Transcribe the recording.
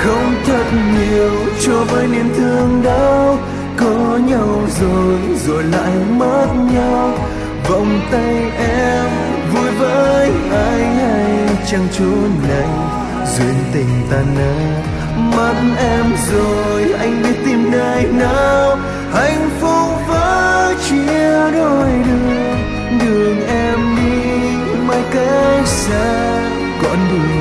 không thật nhiều cho với niềm thương đau. Có nhau rồi lại mất nhau. Vòng tay em vui với ai hay chẳng chốn này duyên tình tan nát. Mất em rồi anh biết tìm nơi nào. Hạnh phúc với chia đôi đường. Đường em đi mãi cách xa, con đường